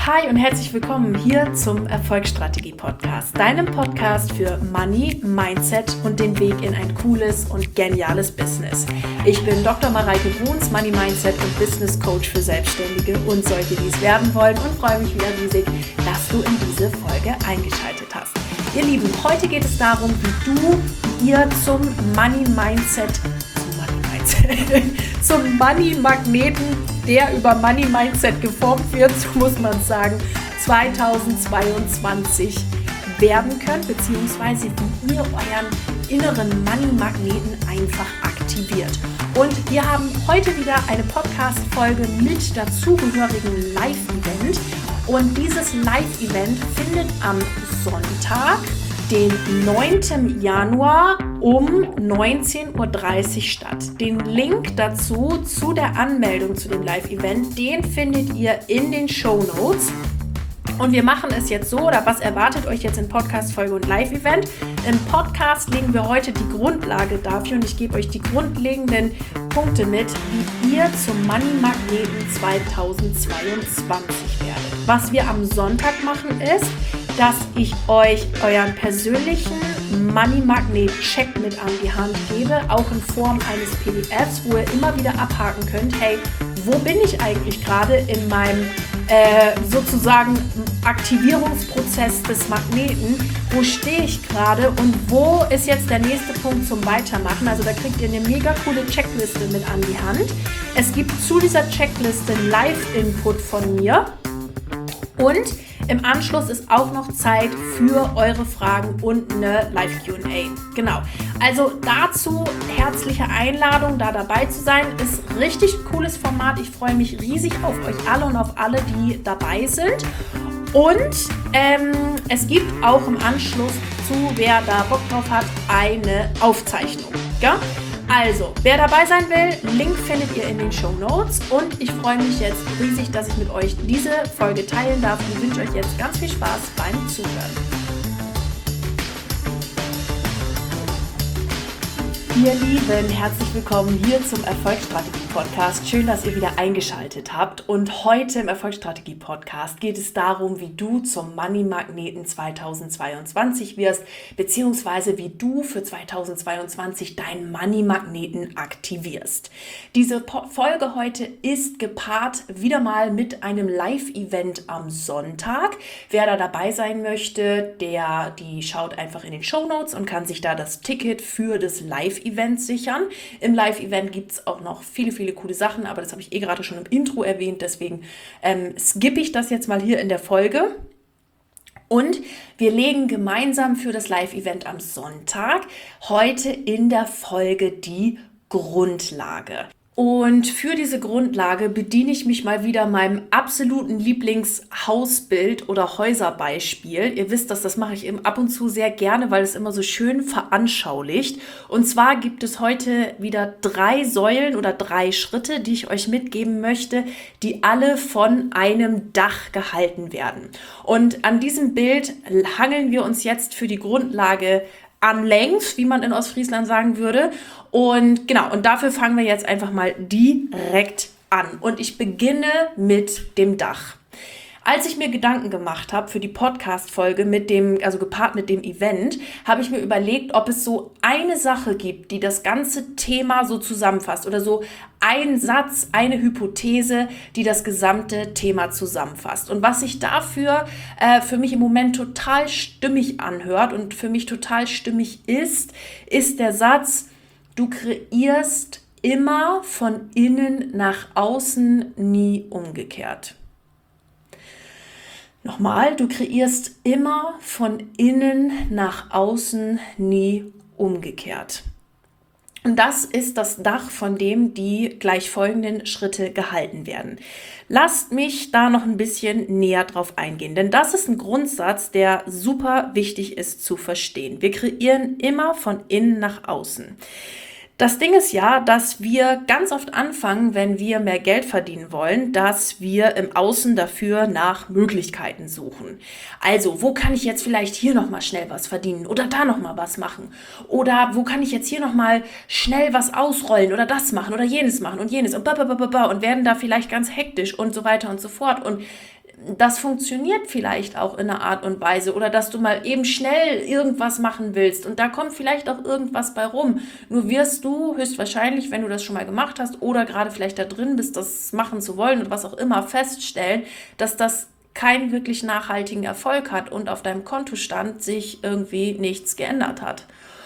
Hi und herzlich willkommen hier zum Erfolgsstrategie-Podcast, deinem Podcast für Money, Mindset und den Weg in ein cooles und geniales Business. Ich bin Dr. Mareike Bruns, Money, Mindset und Business Coach für Selbstständige und solche, die es werden wollen, und freue mich wieder riesig, dass du in diese Folge eingeschaltet hast. Ihr Lieben, heute geht es darum, wie ihr zum zum Money-Magneten, der über Money-Mindset geformt wird, so muss man sagen, 2022 werden könnt, beziehungsweise wie ihr euren inneren Money-Magneten einfach aktiviert. Und wir haben heute wieder eine Podcast-Folge mit dazugehörigen Live-Event. Und dieses Live-Event findet am Sonntag, den 9. Januar um 19.30 Uhr statt. Den Link dazu, zu der Anmeldung zu dem Live-Event, den findet ihr in den Shownotes. Und wir machen es jetzt so, oder was erwartet euch jetzt in Podcast-Folge und Live-Event? Im Podcast legen wir heute die Grundlage dafür und ich gebe euch die grundlegenden Punkte mit, wie ihr zum Money-Magneten 2022 werdet. Was wir am Sonntag machen ist, dass ich euch euren persönlichen Money-Magnet-Check mit an die Hand gebe, auch in Form eines PDFs, wo ihr immer wieder abhaken könnt, hey, wo bin ich eigentlich gerade in meinem sozusagen Aktivierungsprozess des Magneten, wo stehe ich gerade und wo ist jetzt der nächste Punkt zum Weitermachen. Also da kriegt ihr eine mega coole Checkliste mit an die Hand. Es gibt zu dieser Checkliste Live-Input von mir und im Anschluss ist auch noch Zeit für eure Fragen und eine Live-Q&A. Genau. Also dazu herzliche Einladung, da dabei zu sein. Ist richtig cooles Format. Ich freue mich riesig auf euch alle und auf alle, die dabei sind. Und es gibt auch im Anschluss zu, wer da Bock drauf hat, eine Aufzeichnung. Ja? Also, wer dabei sein will, Link findet ihr in den Shownotes und ich freue mich jetzt riesig, dass ich mit euch diese Folge teilen darf und wünsche euch jetzt ganz viel Spaß beim Zuhören. Ihr Lieben, herzlich willkommen hier zum Erfolgsstrategie-Podcast. Schön, dass ihr wieder eingeschaltet habt. Und heute im Erfolgsstrategie-Podcast geht es darum, wie du zum Money-Magneten 2022 wirst, beziehungsweise wie du für 2022 deinen Money-Magneten aktivierst. Diese Folge heute ist gepaart wieder mal mit einem Live-Event am Sonntag. Wer da dabei sein möchte, die schaut einfach in den Shownotes und kann sich da das Ticket für das Live-Event sichern. Im Live-Event gibt es auch noch viele, viele coole Sachen, aber das habe ich gerade schon im Intro erwähnt, deswegen skippe ich das jetzt mal hier in der Folge. Und wir legen gemeinsam für das Live-Event am Sonntag heute in der Folge die Grundlage. Und für diese Grundlage bediene ich mich mal wieder meinem absoluten Lieblingshausbild oder Häuserbeispiel. Ihr wisst, das mache ich eben ab und zu sehr gerne, weil es immer so schön veranschaulicht. Und zwar gibt es heute wieder 3 Säulen oder 3 Schritte, die ich euch mitgeben möchte, die alle von einem Dach gehalten werden. Und an diesem Bild hangeln wir uns jetzt für die Grundlage an längs, wie man in Ostfriesland sagen würde. Und genau, und dafür fangen wir jetzt einfach mal direkt an. Und ich beginne mit dem Dach. Als ich mir Gedanken gemacht habe für die Podcast-Folge gepaart mit dem Event, habe ich mir überlegt, ob es so eine Sache gibt, die das ganze Thema so zusammenfasst oder so ein Satz, eine Hypothese, die das gesamte Thema zusammenfasst. Und was sich dafür für mich im Moment total stimmig anhört und für mich total stimmig ist der Satz: Du kreierst immer von innen nach außen, nie umgekehrt. Nochmal, du kreierst immer von innen nach außen, nie umgekehrt. Und das ist das Dach, von dem die gleich folgenden Schritte gehalten werden. Lasst mich da noch ein bisschen näher drauf eingehen, denn das ist ein Grundsatz, der super wichtig ist zu verstehen. Wir kreieren immer von innen nach außen. Das Ding ist ja, dass wir ganz oft anfangen, wenn wir mehr Geld verdienen wollen, dass wir im Außen dafür nach Möglichkeiten suchen. Also, wo kann ich jetzt vielleicht hier nochmal schnell was verdienen oder da nochmal was machen? Oder wo kann ich jetzt hier nochmal schnell was ausrollen oder das machen oder jenes machen und jenes und werden da vielleicht ganz hektisch und so weiter und so fort. Und das funktioniert vielleicht auch in einer Art und Weise oder dass du mal eben schnell irgendwas machen willst und da kommt vielleicht auch irgendwas bei rum. Nur wirst du höchstwahrscheinlich, wenn du das schon mal gemacht hast oder gerade vielleicht da drin bist, das machen zu wollen und was auch immer, feststellen, dass das keinen wirklich nachhaltigen Erfolg hat und auf deinem Kontostand sich irgendwie nichts geändert hat.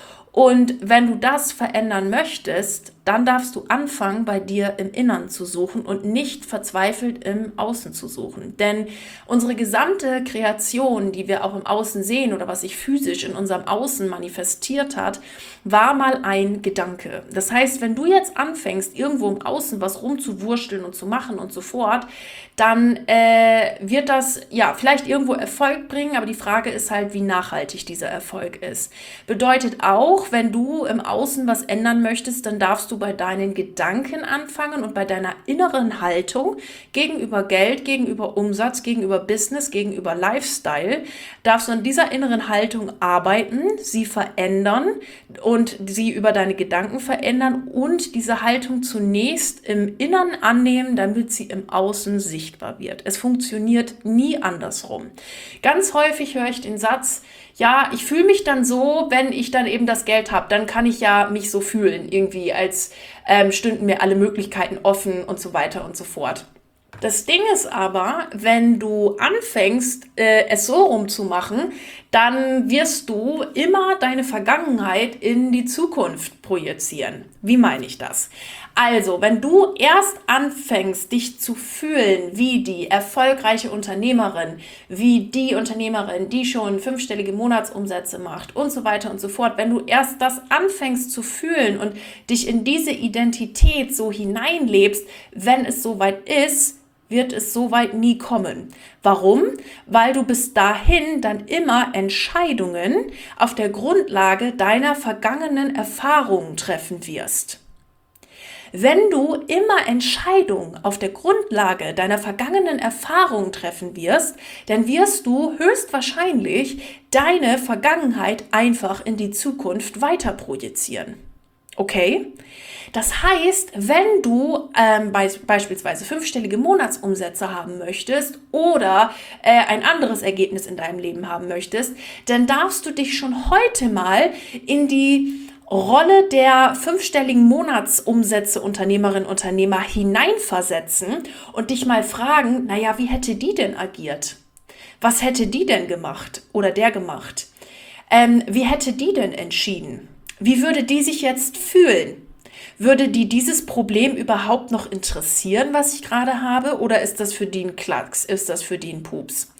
Und wenn du das verändern möchtest, dann darfst du anfangen, bei dir im Innern zu suchen und nicht verzweifelt im Außen zu suchen. Denn unsere gesamte Kreation, die wir auch im Außen sehen oder was sich physisch in unserem Außen manifestiert hat, war mal ein Gedanke. Das heißt, wenn du jetzt anfängst, irgendwo im Außen was rumzuwursteln und zu machen und so fort, dann wird das ja vielleicht irgendwo Erfolg bringen, aber die Frage ist halt, wie nachhaltig dieser Erfolg ist. Bedeutet auch, wenn du im Außen was ändern möchtest, dann darfst du bei deinen Gedanken anfangen und bei deiner inneren Haltung gegenüber Geld, gegenüber Umsatz, gegenüber Business, gegenüber Lifestyle, darfst du an dieser inneren Haltung arbeiten, sie verändern und sie über deine Gedanken verändern und diese Haltung zunächst im Innern annehmen, damit sie im Außen sichtbar wird. Es funktioniert nie andersrum. Ganz häufig höre ich den Satz, ja, ich fühle mich dann so, wenn ich dann eben das Geld habe, dann kann ich ja mich so fühlen, irgendwie als stünden mir alle Möglichkeiten offen und so weiter und so fort. Das Ding ist aber, wenn du anfängst, es so rumzumachen, dann wirst du immer deine Vergangenheit in die Zukunft projizieren. Wie meine ich das? Also, wenn du erst anfängst, dich zu fühlen wie die erfolgreiche Unternehmerin, wie die Unternehmerin, die schon 5-stellige Monatsumsätze macht und so weiter und so fort, wenn du erst das anfängst zu fühlen und dich in diese Identität so hineinlebst, wenn es soweit ist, wird es soweit nie kommen. Warum? Weil du bis dahin dann immer Entscheidungen auf der Grundlage deiner vergangenen Erfahrungen treffen wirst. Wenn du immer Entscheidungen auf der Grundlage deiner vergangenen Erfahrungen treffen wirst, dann wirst du höchstwahrscheinlich deine Vergangenheit einfach in die Zukunft weiter projizieren. Okay? Das heißt, wenn du beispielsweise 5-stellige Monatsumsätze haben möchtest oder ein anderes Ergebnis in deinem Leben haben möchtest, dann darfst du dich schon heute mal in die Rolle der 5-stelligen Monatsumsätze Unternehmerin, Unternehmer hineinversetzen und dich mal fragen, naja, wie hätte die denn agiert? Was hätte die denn gemacht oder der gemacht? Wie hätte die denn entschieden? Wie würde die sich jetzt fühlen? Würde die dieses Problem überhaupt noch interessieren, was ich gerade habe? Oder ist das für die ein Klacks? Ist das für die ein Pups?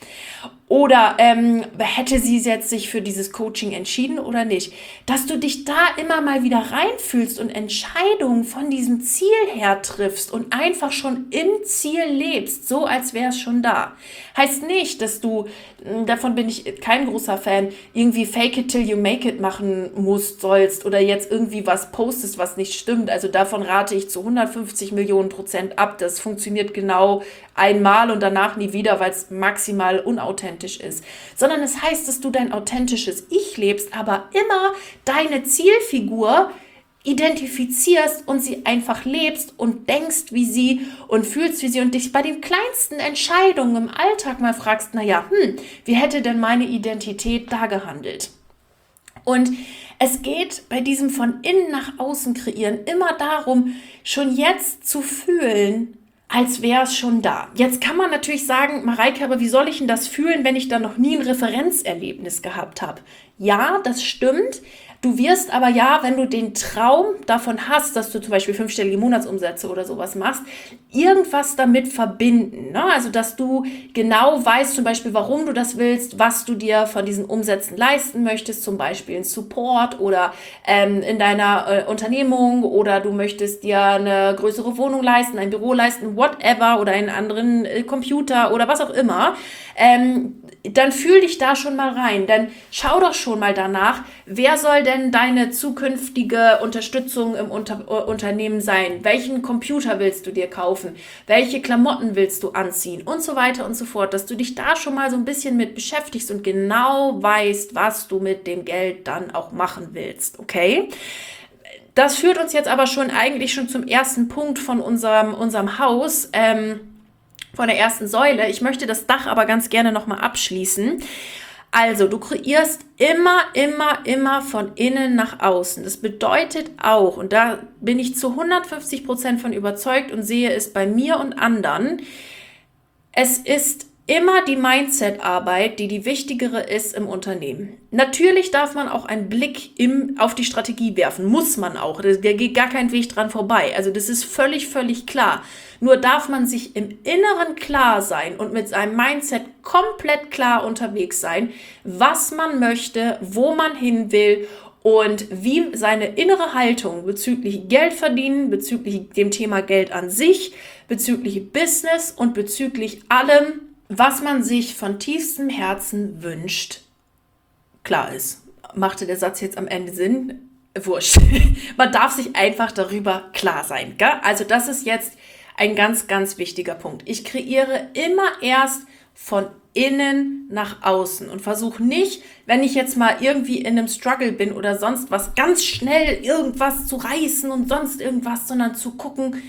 Oder hätte sie jetzt sich für dieses Coaching entschieden oder nicht? Dass du dich da immer mal wieder reinfühlst und Entscheidungen von diesem Ziel her triffst und einfach schon im Ziel lebst, so als wäre es schon da. Heißt nicht, dass du, davon bin ich kein großer Fan, irgendwie fake it till you make it machen musst, sollst oder jetzt irgendwie was postest, was nicht stimmt. Also davon rate ich zu 150 Millionen% ab. Das funktioniert genau einmal und danach nie wieder, weil es maximal unauthentisch ist. Sondern es heißt, dass du dein authentisches Ich lebst, aber immer deine Zielfigur identifizierst und sie einfach lebst und denkst wie sie und fühlst wie sie und dich bei den kleinsten Entscheidungen im Alltag mal fragst, naja, wie hätte denn meine Identität da gehandelt? Und es geht bei diesem von innen nach außen kreieren immer darum, schon jetzt zu fühlen, als wäre es schon da. Jetzt kann man natürlich sagen, Mareike, aber wie soll ich denn das fühlen, wenn ich da noch nie ein Referenzerlebnis gehabt habe? Ja, das stimmt. Du wirst aber ja, wenn du den Traum davon hast, dass du zum Beispiel 5-stellige Monatsumsätze oder sowas machst, irgendwas damit verbinden. Ne? Also, dass du genau weißt zum Beispiel, warum du das willst, was du dir von diesen Umsätzen leisten möchtest, zum Beispiel ein Support oder in deiner Unternehmung oder du möchtest dir eine größere Wohnung leisten, ein Büro leisten, whatever oder einen anderen Computer oder was auch immer. Dann fühl dich da schon mal rein. Dann schau doch schon mal danach, wer soll denn deine zukünftige Unterstützung im Unternehmen sein? Welchen Computer willst du dir kaufen? Welche Klamotten willst du anziehen? Und so weiter und so fort. Dass du dich da schon mal so ein bisschen mit beschäftigst und genau weißt, was du mit dem Geld dann auch machen willst. Okay? Das führt uns jetzt aber eigentlich schon zum ersten Punkt von unserem Haus. von der ersten Säule. Ich möchte das Dach aber ganz gerne nochmal abschließen. Also, du kreierst immer von innen nach außen. Das bedeutet auch, und da bin ich zu 150% von überzeugt und sehe es bei mir und anderen, es ist immer die Mindset-Arbeit, die wichtigere ist im Unternehmen. Natürlich darf man auch einen Blick auf die Strategie werfen, muss man auch. Da geht gar kein Weg dran vorbei. Also das ist völlig klar. Nur darf man sich im Inneren klar sein und mit seinem Mindset komplett klar unterwegs sein, was man möchte, wo man hin will und wie seine innere Haltung bezüglich Geld verdienen, bezüglich dem Thema Geld an sich, bezüglich Business und bezüglich allem, was man sich von tiefstem Herzen wünscht, klar ist. Machte der Satz jetzt am Ende Sinn? Wurscht. Man darf sich einfach darüber klar sein. Gell? Also das ist jetzt ein ganz wichtiger Punkt. Ich kreiere immer erst von innen nach außen und versuche nicht, wenn ich jetzt mal irgendwie in einem Struggle bin oder sonst was, ganz schnell irgendwas zu reißen und sonst irgendwas, sondern zu gucken,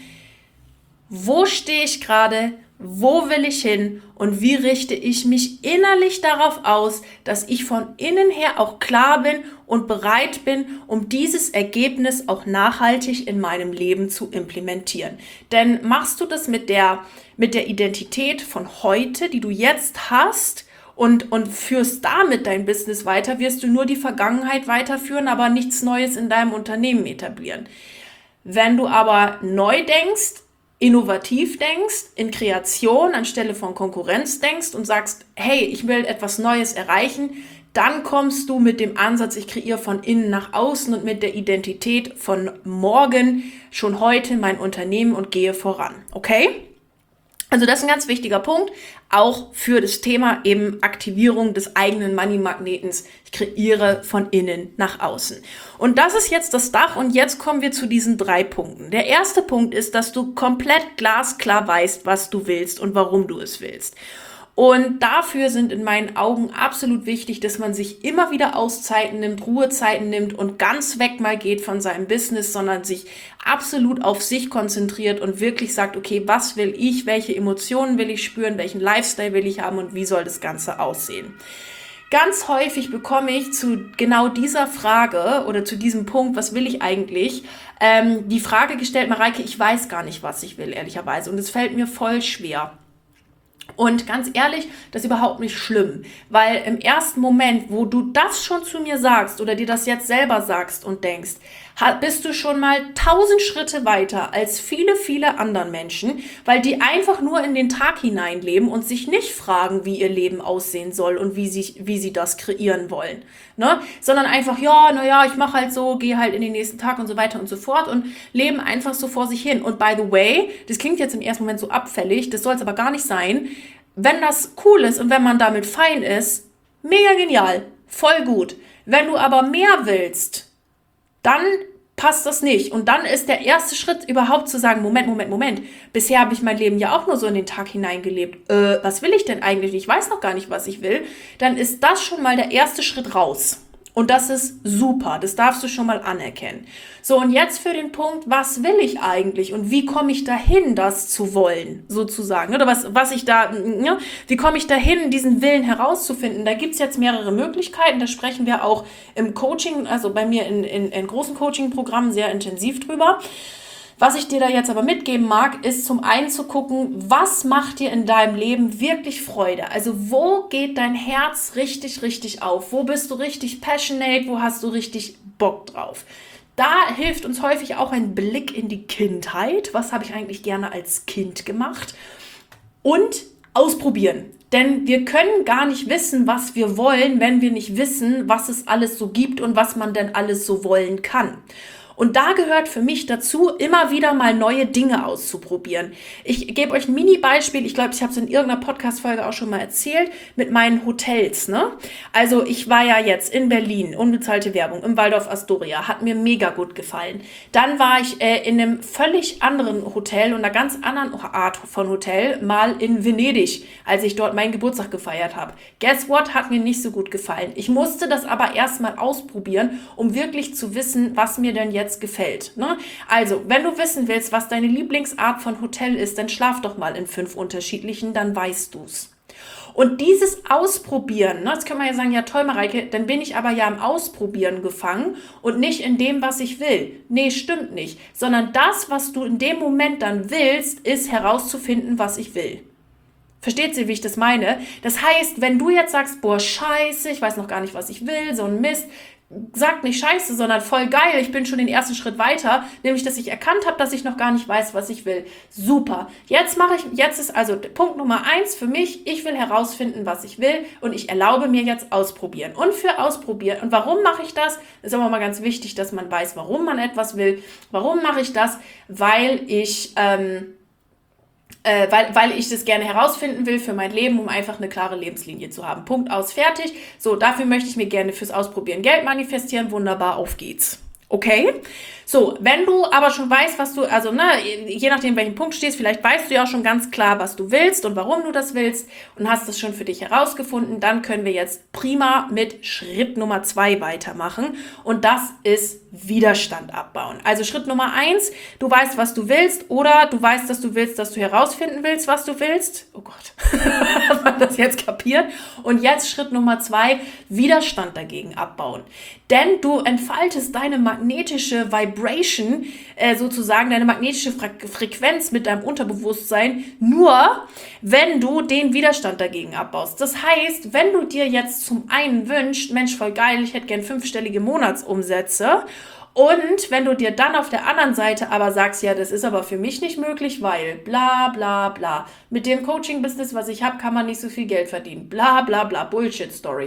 wo stehe ich gerade, wo will ich hin und wie richte ich mich innerlich darauf aus, dass ich von innen her auch klar bin und bereit bin, um dieses Ergebnis auch nachhaltig in meinem Leben zu implementieren. Denn machst du das mit der Identität von heute, die du jetzt hast, und führst damit dein Business weiter, wirst du nur die Vergangenheit weiterführen, aber nichts Neues in deinem Unternehmen etablieren. Wenn du aber neu denkst, innovativ denkst, in Kreation anstelle von Konkurrenz denkst und sagst, hey, ich will etwas Neues erreichen, dann kommst du mit dem Ansatz, ich kreiere von innen nach außen und mit der Identität von morgen schon heute mein Unternehmen und gehe voran. Okay? Also das ist ein ganz wichtiger Punkt, auch für das Thema eben Aktivierung des eigenen Money-Magnetens. Ich kreiere von innen nach außen. Und das ist jetzt das Dach und jetzt kommen wir zu diesen 3 Punkten. Der erste Punkt ist, dass du komplett glasklar weißt, was du willst und warum du es willst. Und dafür sind in meinen Augen absolut wichtig, dass man sich immer wieder Auszeiten nimmt, Ruhezeiten nimmt und ganz weg mal geht von seinem Business, sondern sich absolut auf sich konzentriert und wirklich sagt, okay, was will ich, welche Emotionen will ich spüren, welchen Lifestyle will ich haben und wie soll das Ganze aussehen. Ganz häufig bekomme ich zu genau dieser Frage oder zu diesem Punkt, was will ich eigentlich, die Frage gestellt, Mareike, ich weiß gar nicht, was ich will, ehrlicherweise. Und es fällt mir voll schwer. Und ganz ehrlich, das ist überhaupt nicht schlimm, weil im ersten Moment, wo du das schon zu mir sagst oder dir das jetzt selber sagst und denkst, bist du schon mal 1000 Schritte weiter als viele anderen Menschen, weil die einfach nur in den Tag hineinleben und sich nicht fragen, wie ihr Leben aussehen soll und wie sie das kreieren wollen, ne? Sondern einfach, ich mache halt so, gehe halt in den nächsten Tag und so weiter und so fort und leben einfach so vor sich hin. Und by the way, das klingt jetzt im ersten Moment so abfällig, das soll es aber gar nicht sein. Wenn das cool ist und wenn man damit fein ist, mega genial, voll gut. Wenn du aber mehr willst, dann passt das nicht. Und dann ist der erste Schritt überhaupt zu sagen, Moment. Bisher habe ich mein Leben ja auch nur so in den Tag hineingelebt. Was will ich denn eigentlich? Ich weiß noch gar nicht, was ich will. Dann ist das schon mal der erste Schritt raus. Und das ist super, das darfst du schon mal anerkennen. So, und jetzt für den Punkt, was will ich eigentlich und wie komme ich dahin, das zu wollen, sozusagen? Oder wie komme ich dahin, diesen Willen herauszufinden? Da gibt's jetzt mehrere Möglichkeiten, da sprechen wir auch im Coaching, also bei mir in großen Coaching-Programmen sehr intensiv drüber. Was ich dir da jetzt aber mitgeben mag, ist zum einen zu gucken, was macht dir in deinem Leben wirklich Freude? Also wo geht dein Herz richtig auf? Wo bist du richtig passionate? Wo hast du richtig Bock drauf? Da hilft uns häufig auch ein Blick in die Kindheit. Was habe ich eigentlich gerne als Kind gemacht? Und ausprobieren. Denn wir können gar nicht wissen, was wir wollen, wenn wir nicht wissen, was es alles so gibt und was man denn alles so wollen kann. Und da gehört für mich dazu, immer wieder mal neue Dinge auszuprobieren. Ich gebe euch ein Mini-Beispiel, ich glaube, ich habe es in irgendeiner Podcast-Folge auch schon mal erzählt, mit meinen Hotels, ne? Also ich war ja jetzt in Berlin, unbezahlte Werbung, im Waldorf Astoria, hat mir mega gut gefallen. Dann war ich in einem völlig anderen Hotel und einer ganz anderen Art von Hotel, mal in Venedig, als ich dort meinen Geburtstag gefeiert habe. Guess what? Hat mir nicht so gut gefallen. Ich musste das aber erstmal ausprobieren, um wirklich zu wissen, was mir denn jetzt jetzt gefällt. Ne? Also, wenn du wissen willst, was deine Lieblingsart von Hotel ist, dann schlaf doch mal in 5 unterschiedlichen, dann weißt du's. Und dieses Ausprobieren, ne, jetzt kann man ja sagen, ja toll, Mareike, dann bin ich aber ja am Ausprobieren gefangen und nicht in dem, was ich will. Nee, stimmt nicht. Sondern das, was du in dem Moment dann willst, ist herauszufinden, was ich will. Versteht sie, wie ich das meine? Das heißt, wenn du jetzt sagst, boah, scheiße, ich weiß noch gar nicht, was ich will, so ein Mist, sag nicht scheiße, sondern voll geil, ich bin schon den ersten Schritt weiter, nämlich, dass ich erkannt habe, dass ich noch gar nicht weiß, was ich will. Super. Jetzt ist also Punkt Nummer 1 für mich, ich will herausfinden, was ich will und ich erlaube mir jetzt ausprobieren. Und für ausprobieren, und warum mache ich das? Ist aber mal ganz wichtig, dass man weiß, warum man etwas will. Warum mache ich das? Weil ich das gerne herausfinden will für mein Leben, um einfach eine klare Lebenslinie zu haben. Punkt, aus, fertig. So, dafür möchte ich mir gerne fürs Ausprobieren Geld manifestieren. Wunderbar, auf geht's. Okay? So, wenn du aber schon weißt, was du, also je nachdem, welchen Punkt stehst, vielleicht weißt du ja auch schon ganz klar, was du willst und warum du das willst und hast das schon für dich herausgefunden, dann können wir jetzt prima mit Schritt Nummer 2 weitermachen und das ist Widerstand abbauen. Also Schritt Nummer 1, du weißt, was du willst oder du weißt, dass du willst, dass du herausfinden willst, was du willst. Oh Gott, hat man das jetzt kapiert? Und jetzt Schritt Nummer 2, Widerstand dagegen abbauen. Denn du entfaltest deine magnetische Vibration, sozusagen deine magnetische Frequenz mit deinem Unterbewusstsein, nur wenn du den Widerstand dagegen abbaust. Das heißt, wenn du dir jetzt zum einen wünschst, Mensch, voll geil, ich hätte gern 5-stellige Monatsumsätze, und wenn du dir dann auf der anderen Seite aber sagst, ja, das ist aber für mich nicht möglich, weil bla bla bla, mit dem Coaching-Business, was ich habe, kann man nicht so viel Geld verdienen, bla bla bla, Bullshit-Story.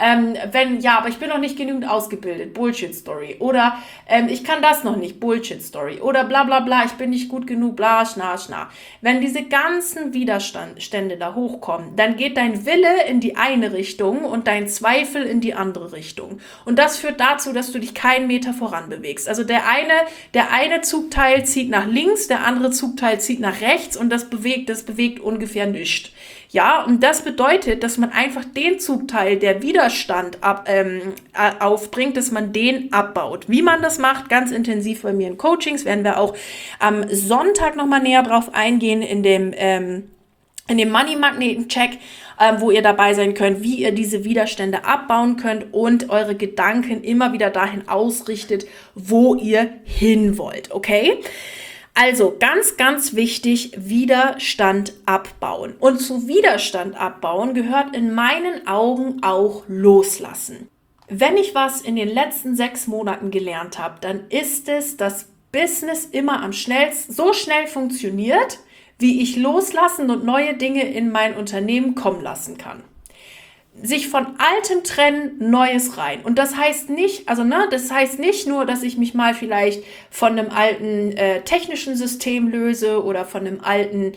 Aber ich bin noch nicht genügend ausgebildet, Bullshit-Story. Oder ich kann das noch nicht, Bullshit-Story. Oder bla bla bla, ich bin nicht gut genug, bla, schna, schna. Wenn diese ganzen Widerstände da hochkommen, dann geht dein Wille in die eine Richtung und dein Zweifel in die andere Richtung. Und das führt dazu, dass du dich keinen Meter voran bewegst. Also der eine Zugteil zieht nach links, der andere Zugteil zieht nach rechts und das bewegt ungefähr nichts. Ja, und das bedeutet, dass man einfach den Zugteil, der Widerstand aufbringt, dass man den abbaut. Wie man das macht, ganz intensiv bei mir in Coachings, werden wir auch am Sonntag nochmal näher drauf eingehen in dem Money-Magneten-Check, wo ihr dabei sein könnt, wie ihr diese Widerstände abbauen könnt und eure Gedanken immer wieder dahin ausrichtet, wo ihr hin wollt, okay? Also ganz, ganz wichtig, Widerstand abbauen. Und zu Widerstand abbauen gehört in meinen Augen auch Loslassen. Wenn ich was in den letzten 6 Monaten gelernt habe, dann ist es, dass Business immer so schnell funktioniert, wie ich loslassen und neue Dinge in mein Unternehmen kommen lassen kann. Sich von Altem trennen, Neues rein. Und das heißt nicht, das heißt nicht nur, dass ich mich mal vielleicht von einem alten technischen System löse oder von einem alten,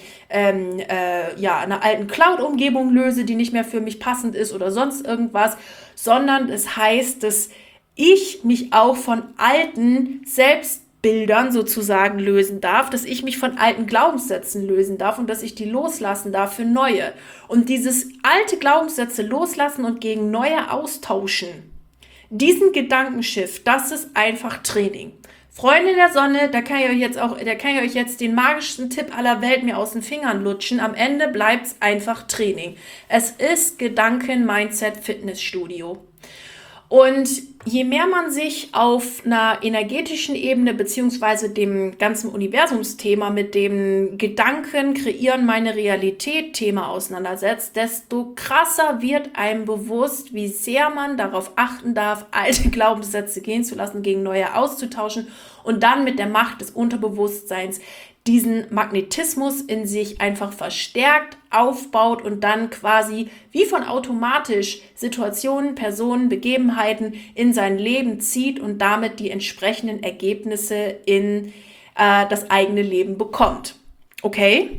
einer alten Cloud-Umgebung löse, die nicht mehr für mich passend ist oder sonst irgendwas, sondern es heißt, dass ich mich auch von alten Selbstbildern sozusagen lösen darf, dass ich mich von alten Glaubenssätzen lösen darf und dass ich die loslassen darf für neue. Und dieses alte Glaubenssätze loslassen und gegen neue austauschen, diesen Gedankenschiff, das ist einfach Training. Freunde der Sonne, da kann ich euch jetzt den magischsten Tipp aller Welt mir aus den Fingern lutschen. Am Ende bleibt es einfach Training. Es ist Gedanken-Mindset-Fitnessstudio. Und je mehr man sich auf einer energetischen Ebene beziehungsweise dem ganzen Universumsthema mit dem Gedanken kreieren meine Realität-Thema auseinandersetzt, desto krasser wird einem bewusst, wie sehr man darauf achten darf, alte Glaubenssätze gehen zu lassen, gegen neue auszutauschen und dann mit der Macht des Unterbewusstseins diesen Magnetismus in sich einfach verstärkt, aufbaut und dann quasi wie von automatisch Situationen, Personen, Begebenheiten in sein Leben zieht und damit die entsprechenden Ergebnisse in das eigene Leben bekommt. Okay?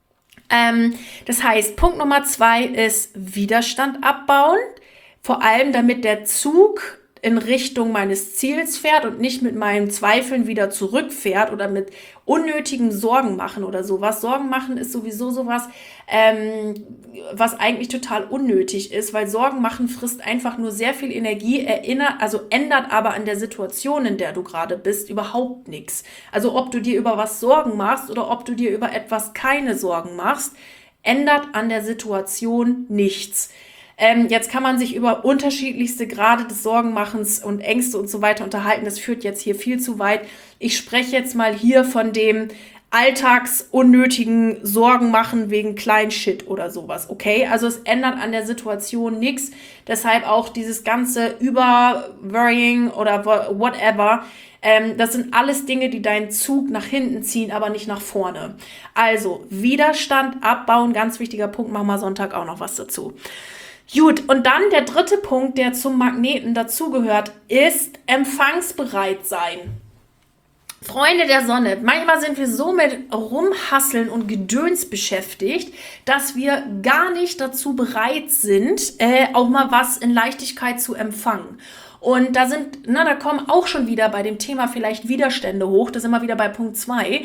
Das heißt, Punkt Nummer 2 ist Widerstand abbauen, vor allem damit der Zug in Richtung meines Ziels fährt und nicht mit meinen Zweifeln wieder zurückfährt oder mit unnötigen Sorgen machen oder sowas. Sorgen machen ist sowieso sowas, was eigentlich total unnötig ist, weil Sorgen machen frisst einfach nur sehr viel Energie, ändert aber an der Situation, in der du gerade bist, überhaupt nichts. Also ob du dir über was Sorgen machst oder ob du dir über etwas keine Sorgen machst, ändert an der Situation nichts. Jetzt kann man sich über unterschiedlichste Grade des Sorgenmachens und Ängste und so weiter unterhalten. Das führt jetzt hier viel zu weit. Ich spreche jetzt mal hier von dem alltagsunnötigen Sorgen machen wegen Kleinshit oder sowas, okay? Also es ändert an der Situation nichts. Deshalb auch dieses ganze Über-Worrying oder whatever. Das sind alles Dinge, die deinen Zug nach hinten ziehen, aber nicht nach vorne. Also Widerstand abbauen, ganz wichtiger Punkt. Machen wir Sonntag auch noch was dazu. Gut, und dann der dritte Punkt, der zum Magneten dazugehört, ist empfangsbereit sein. Freunde der Sonne, manchmal sind wir so mit Rumhasseln und Gedöns beschäftigt, dass wir gar nicht dazu bereit sind, auch mal was in Leichtigkeit zu empfangen. Und da kommen auch schon wieder bei dem Thema vielleicht Widerstände hoch, das sind wir wieder bei Punkt 2,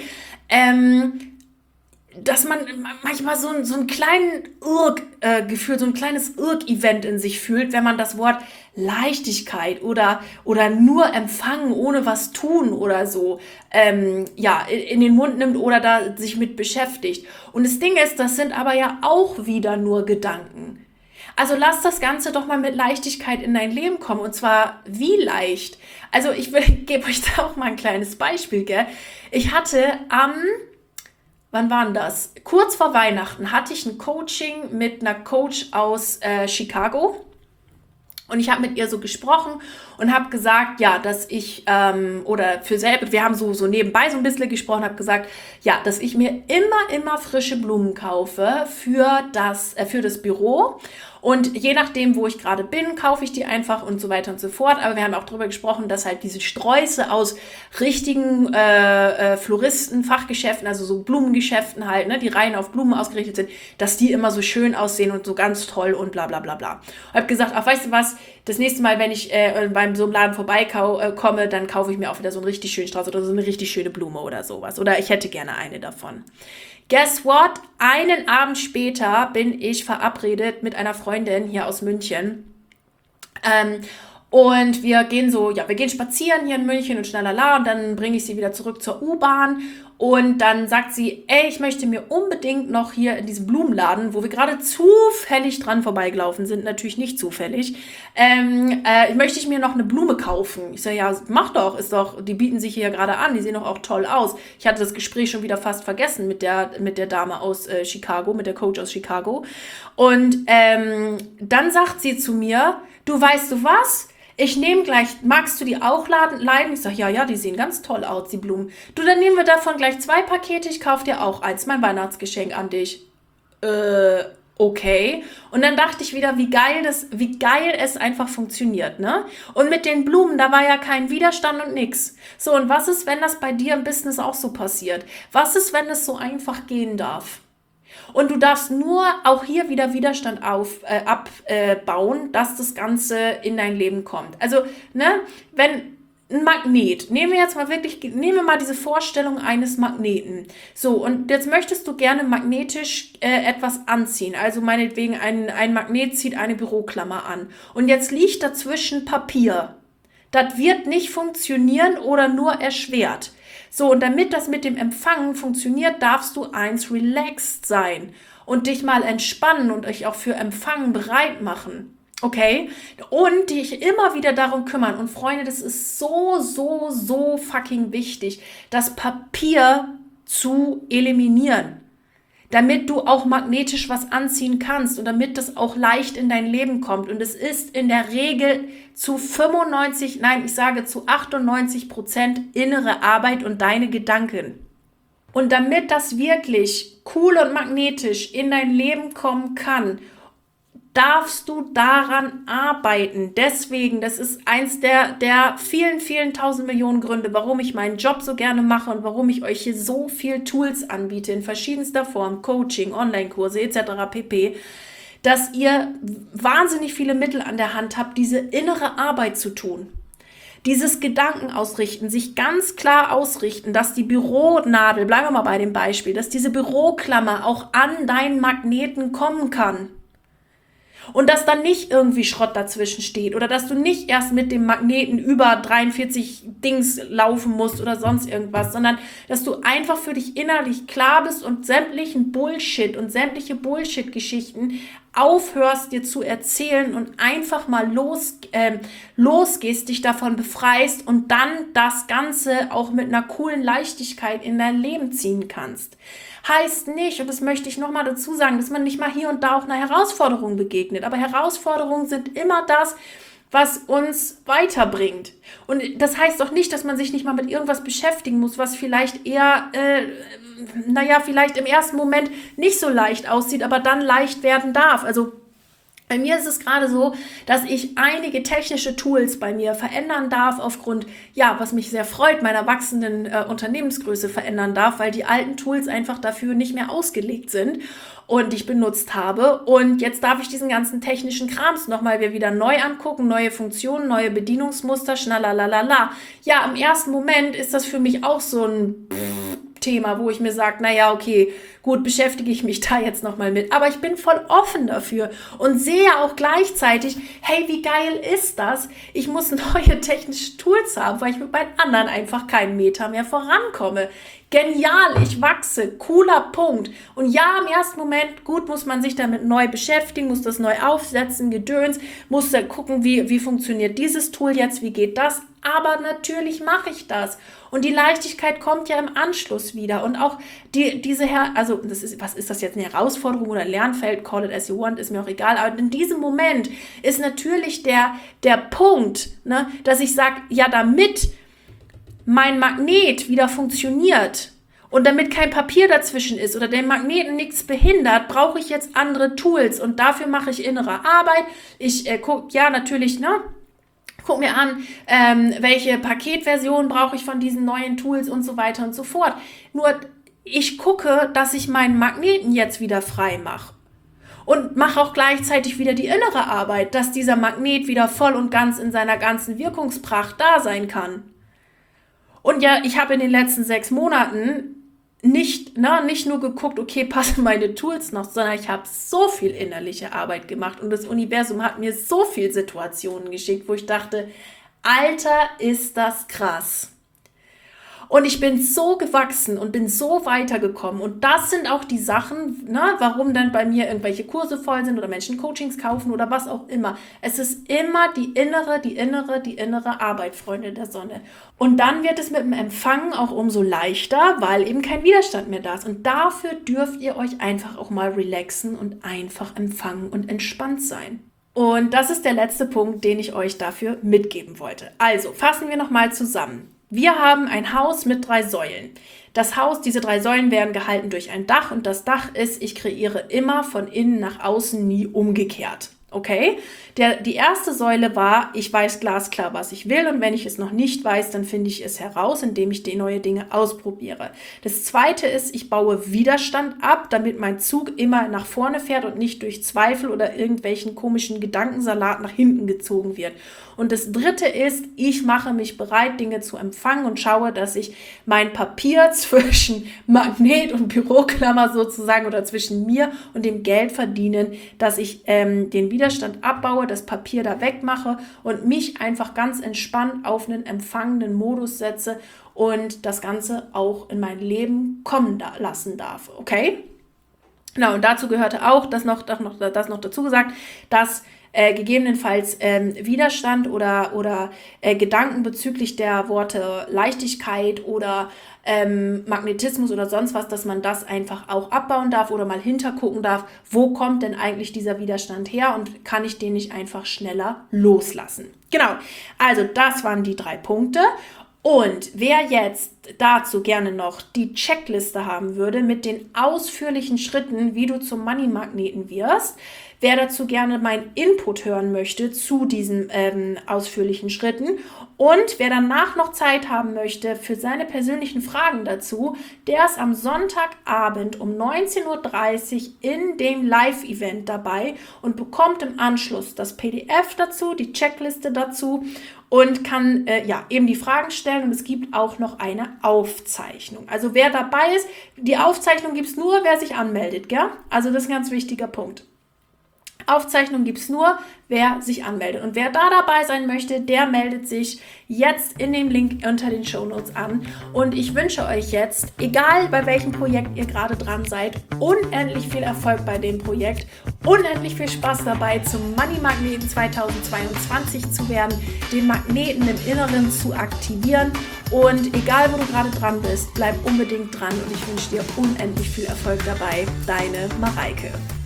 dass man manchmal so einen kleinen Gefühl, so ein kleines Event in sich fühlt, wenn man das Wort Leichtigkeit oder nur empfangen, ohne was tun oder so, in den Mund nimmt oder da sich mit beschäftigt. Und das Ding ist, das sind aber ja auch wieder nur Gedanken. Also lass das Ganze doch mal mit Leichtigkeit in dein Leben kommen. Und zwar wie leicht? Also ich gebe euch da auch mal ein kleines Beispiel, gell? Ich hatte wann war denn das? Kurz vor Weihnachten hatte ich ein Coaching mit einer Coach aus Chicago. Und ich habe mit ihr so gesprochen und habe gesagt, ja, dass ich, wir haben so nebenbei so ein bisschen gesprochen, habe gesagt, ja, dass ich mir immer frische Blumen kaufe für das Büro. Und je nachdem, wo ich gerade bin, kaufe ich die einfach und so weiter und so fort. Aber wir haben auch darüber gesprochen, dass halt diese Sträuße aus richtigen Floristen, Fachgeschäften, also so Blumengeschäften halt, ne, die rein auf Blumen ausgerichtet sind, dass die immer so schön aussehen und so ganz toll und bla bla bla bla. Ich habe gesagt, ach, weißt du was, das nächste Mal, wenn ich beim so einem Laden vorbeikomme, dann kaufe ich mir auch wieder so einen richtig schönen Strauß oder so eine richtig schöne Blume oder sowas. Oder ich hätte gerne eine davon. Guess what? Einen Abend später bin ich verabredet mit einer Freundin hier aus München. Und wir gehen spazieren hier in München und schnellala und dann bringe ich sie wieder zurück zur U-Bahn und dann sagt sie, ey, ich möchte mir unbedingt noch hier in diesem Blumenladen, wo wir gerade zufällig dran vorbeigelaufen sind, natürlich nicht zufällig, möchte ich mir noch eine Blume kaufen. Ich sage, ja, mach doch, die bieten sich hier gerade an, die sehen doch auch toll aus. Ich hatte das Gespräch schon wieder fast vergessen mit der Dame aus Chicago, mit der Coach aus Chicago. Und dann sagt sie zu mir, du weißt du was? Ich nehme gleich, magst du die auch leiden? Ich sage, ja, die sehen ganz toll aus, die Blumen. Du, dann nehmen wir davon gleich 2 Pakete, ich kaufe dir auch eins, mein Weihnachtsgeschenk an dich. Okay. Und dann dachte ich wieder, wie geil es einfach funktioniert, ne? Und mit den Blumen, da war ja kein Widerstand und nix. So, und was ist, wenn das bei dir im Business auch so passiert? Was ist, wenn es so einfach gehen darf? Und du darfst nur auch hier wieder Widerstand abbauen, dass das Ganze in dein Leben kommt. Also, ne, wenn ein Magnet, nehmen wir mal diese Vorstellung eines Magneten. So, und jetzt möchtest du gerne magnetisch etwas anziehen. Also meinetwegen ein Magnet zieht eine Büroklammer an. Und jetzt liegt dazwischen Papier. Das wird nicht funktionieren oder nur erschwert. So, und damit das mit dem Empfangen funktioniert, darfst du relaxed sein und dich mal entspannen und dich auch für Empfangen bereit machen. Okay? Und dich immer wieder darum kümmern. Und Freunde, das ist so fucking wichtig, das Papier zu eliminieren, damit du auch magnetisch was anziehen kannst und damit das auch leicht in dein Leben kommt. Und es ist in der Regel zu 98% innere Arbeit und deine Gedanken. Und damit das wirklich cool und magnetisch in dein Leben kommen kann, darfst du daran arbeiten. Deswegen, das ist eins der vielen tausend Millionen Gründe, warum ich meinen Job so gerne mache und warum ich euch hier so viel Tools anbiete, in verschiedenster Form, Coaching, Online-Kurse etc. pp. dass ihr wahnsinnig viele Mittel an der Hand habt, diese innere Arbeit zu tun. Dieses Gedanken ausrichten, sich ganz klar ausrichten, dass die Büronadel, bleiben wir mal bei dem Beispiel, dass diese Büroklammer auch an deinen Magneten kommen kann. Und dass dann nicht irgendwie Schrott dazwischen steht oder dass du nicht erst mit dem Magneten über 43 Dings laufen musst oder sonst irgendwas, sondern dass du einfach für dich innerlich klar bist und sämtlichen Bullshit und sämtliche Bullshit-Geschichten aufhörst, dir zu erzählen und einfach mal losgehst, dich davon befreist und dann das Ganze auch mit einer coolen Leichtigkeit in dein Leben ziehen kannst. Heißt nicht, und das möchte ich nochmal dazu sagen, dass man nicht mal hier und da auch einer Herausforderung begegnet. Aber Herausforderungen sind immer das, was uns weiterbringt. Und das heißt doch nicht, dass man sich nicht mal mit irgendwas beschäftigen muss, was vielleicht eher, vielleicht im ersten Moment nicht so leicht aussieht, aber dann leicht werden darf. Also bei mir ist es gerade so, dass ich einige technische Tools bei mir verändern darf aufgrund, was mich sehr freut, meiner wachsenden Unternehmensgröße verändern darf, weil die alten Tools einfach dafür nicht mehr ausgelegt sind und ich benutzt habe. Und jetzt darf ich diesen ganzen technischen Krams nochmal wieder neu angucken, neue Funktionen, neue Bedienungsmuster, schnallalalala. Ja, im ersten Moment ist das für mich auch so ein Thema, wo ich mir sage, okay, gut, beschäftige ich mich da jetzt nochmal mit. Aber ich bin voll offen dafür und sehe auch gleichzeitig, hey, wie geil ist das? Ich muss neue technische Tools haben, weil ich mit meinen anderen einfach keinen Meter mehr vorankomme. Genial, ich wachse, cooler Punkt. Und ja, im ersten Moment, gut, muss man sich damit neu beschäftigen, muss das neu aufsetzen, Gedöns, muss da gucken, wie funktioniert dieses Tool jetzt, wie geht das? Aber natürlich mache ich das. Und die Leichtigkeit kommt ja im Anschluss wieder. Und auch was ist das jetzt, eine Herausforderung oder ein Lernfeld, call it as you want, ist mir auch egal. Aber in diesem Moment ist natürlich der Punkt, ne, dass ich sage, ja, damit mein Magnet wieder funktioniert und damit kein Papier dazwischen ist oder den Magneten nichts behindert, brauche ich jetzt andere Tools und dafür mache ich innere Arbeit. Ich gucke mir an, welche Paketversion brauche ich von diesen neuen Tools und so weiter und so fort. Nur ich gucke, dass ich meinen Magneten jetzt wieder frei mache. Und mache auch gleichzeitig wieder die innere Arbeit, dass dieser Magnet wieder voll und ganz in seiner ganzen Wirkungspracht da sein kann. Und ja, ich habe in den letzten 6 Monaten nicht nur geguckt, okay, passen meine Tools noch, sondern ich habe so viel innerliche Arbeit gemacht und das Universum hat mir so viele Situationen geschickt, wo ich dachte, Alter, ist das krass. Und ich bin so gewachsen und bin so weitergekommen. Und das sind auch die Sachen, warum dann bei mir irgendwelche Kurse voll sind oder Menschen Coachings kaufen oder was auch immer. Es ist immer die innere Arbeit, Freunde der Sonne. Und dann wird es mit dem Empfangen auch umso leichter, weil eben kein Widerstand mehr da ist. Und dafür dürft ihr euch einfach auch mal relaxen und einfach empfangen und entspannt sein. Und das ist der letzte Punkt, den ich euch dafür mitgeben wollte. Also fassen wir nochmal zusammen. Wir haben ein Haus mit 3 Säulen. Diese 3 Säulen werden gehalten durch ein Dach und das Dach ist, ich kreiere immer von innen nach außen, nie umgekehrt. Okay? Die erste Säule war, ich weiß glasklar, was ich will und wenn ich es noch nicht weiß, dann finde ich es heraus, indem ich die neue Dinge ausprobiere. Das zweite ist, ich baue Widerstand ab, damit mein Zug immer nach vorne fährt und nicht durch Zweifel oder irgendwelchen komischen Gedankensalat nach hinten gezogen wird. Und das dritte ist, ich mache mich bereit, Dinge zu empfangen und schaue, dass ich mein Papier zwischen Magnet und Büroklammer sozusagen oder zwischen mir und dem Geld verdienen, dass ich den Widerstand abbaue, das Papier da wegmache und mich einfach ganz entspannt auf einen empfangenden Modus setze und das Ganze auch in mein Leben kommen lassen darf. Okay? Genau, und dazu gehörte auch, das noch dazu gesagt, dass gegebenenfalls Widerstand oder Gedanken bezüglich der Worte Leichtigkeit oder Magnetismus oder sonst was, dass man das einfach auch abbauen darf oder mal hintergucken darf, wo kommt denn eigentlich dieser Widerstand her und kann ich den nicht einfach schneller loslassen. Genau, also das waren die 3 Punkte. Und wer jetzt dazu gerne noch die Checkliste haben würde mit den ausführlichen Schritten, wie du zum Money-Magneten wirst, wer dazu gerne meinen Input hören möchte zu diesen ausführlichen Schritten und wer danach noch Zeit haben möchte für seine persönlichen Fragen dazu, der ist am Sonntagabend um 19:30 Uhr in dem Live-Event dabei und bekommt im Anschluss das PDF dazu, die Checkliste dazu und kann eben die Fragen stellen, und es gibt auch noch eine Aufzeichnung. Also wer dabei ist, die Aufzeichnung gibt es nur, wer sich anmeldet, gell? Also das ist ein ganz wichtiger Punkt. Aufzeichnung gibt es nur, wer sich anmeldet. Und wer da dabei sein möchte, der meldet sich jetzt in dem Link unter den Shownotes an. Und ich wünsche euch jetzt, egal bei welchem Projekt ihr gerade dran seid, unendlich viel Erfolg bei dem Projekt, unendlich viel Spaß dabei, zum Money-Magneten 2022 zu werden, den Magneten im Inneren zu aktivieren. Und egal, wo du gerade dran bist, bleib unbedingt dran und ich wünsche dir unendlich viel Erfolg dabei. Deine Mareike.